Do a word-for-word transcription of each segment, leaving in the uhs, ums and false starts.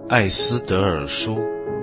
艾斯德尔书。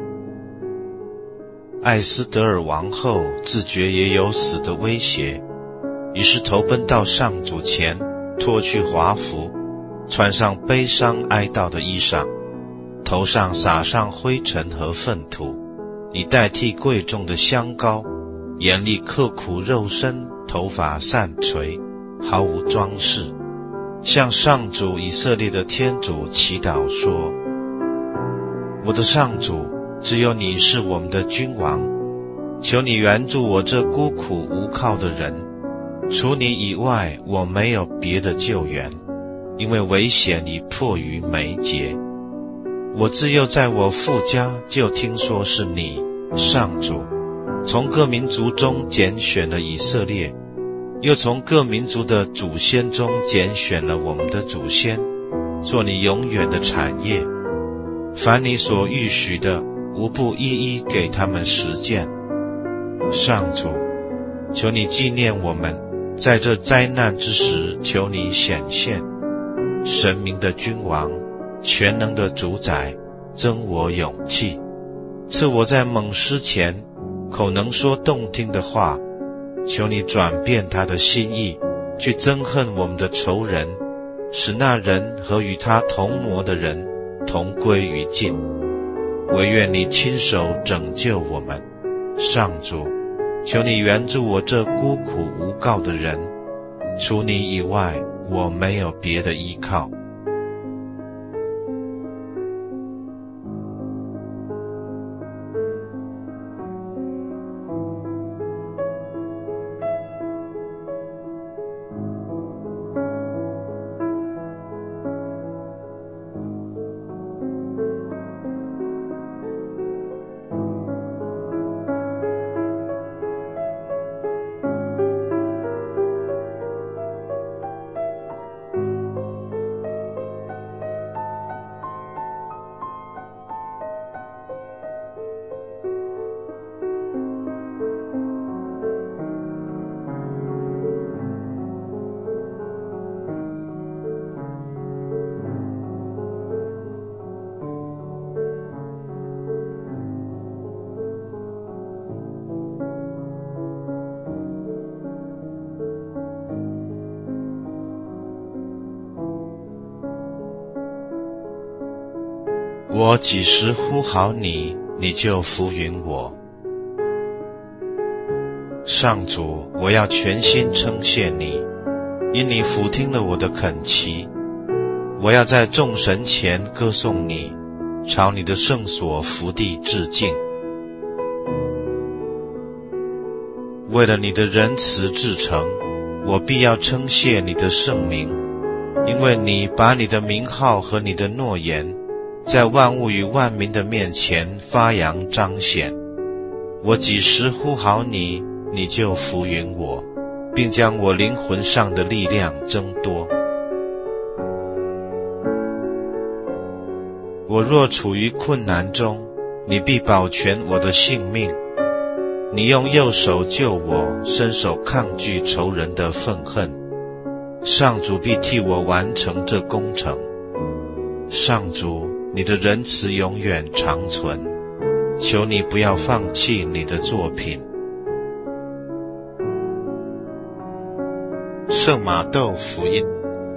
艾斯德尔王后自觉也有死的威胁，于是投奔到上主前，脱去华服，穿上悲伤哀悼的衣裳，头上撒上灰尘和粪土，以代替贵重的香膏，严厉刻苦肉身，头发散垂，毫无装饰，向上主以色列的天主祈祷说：我的上主，只有你是我们的君王，求你援助我这孤苦无靠的人，除你以外，我没有别的救援，因为危险已迫于眉睫。我自幼在我父家就听说是你，上主，从各民族中拣选了以色列，又从各民族的祖先中拣选了我们的祖先，做你永远的产业。凡你所预许的，无不一一给他们实践。上主，求你纪念我们，在这灾难之时，求你显现。神明的君王，全能的主宰，增我勇气，赐我在猛狮前口能说动听的话。求你转变他的心意，去憎恨我们的仇人，使那人和与他同谋的人同归于尽。惟愿你亲手拯救我们。上主，求你援助我这孤苦无告的人，除你以外，我没有别的依靠。我几时呼好你，你就扶允我。上主，我要全心称谢你，因你俯听了我的恳祈。我要在众神前歌颂你，朝你的圣所伏地致敬。为了你的仁慈至诚，我必要称谢你的圣名，因为你把你的名号和你的诺言在万物与万民的面前发扬彰显。我几时呼好你，你就扶允我，并将我灵魂上的力量增多。我若处于困难中，你必保全我的性命。你用右手救我，伸手抗拒仇人的愤恨。上主必替我完成这工程。上主，你的仁慈永远长存，求你不要放弃你的作品。圣马窦福音。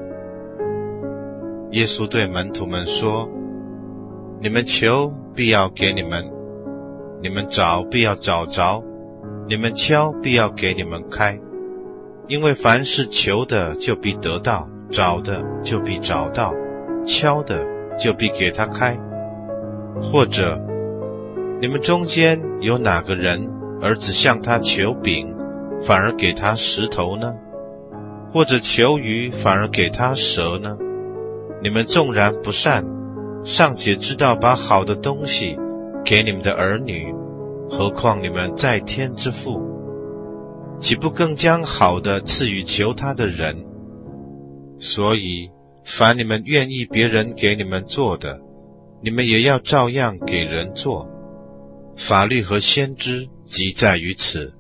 耶稣对门徒们说：你们求，必要给你们；你们找，必要找着；你们敲，必要给你们开。因为凡是求的，就必得到；找的，就必找到；敲的，就必给他开。或者，你们中间有哪个人儿子向他求饼，反而给他石头呢？或者求鱼，反而给他蛇呢？你们纵然不善，尚且知道把好的东西给你们的儿女，何况你们在天之父，岂不更将好的赐予求他的人？所以凡你们愿意别人给你们做的，你们也要照样给人做。法律和先知即在于此。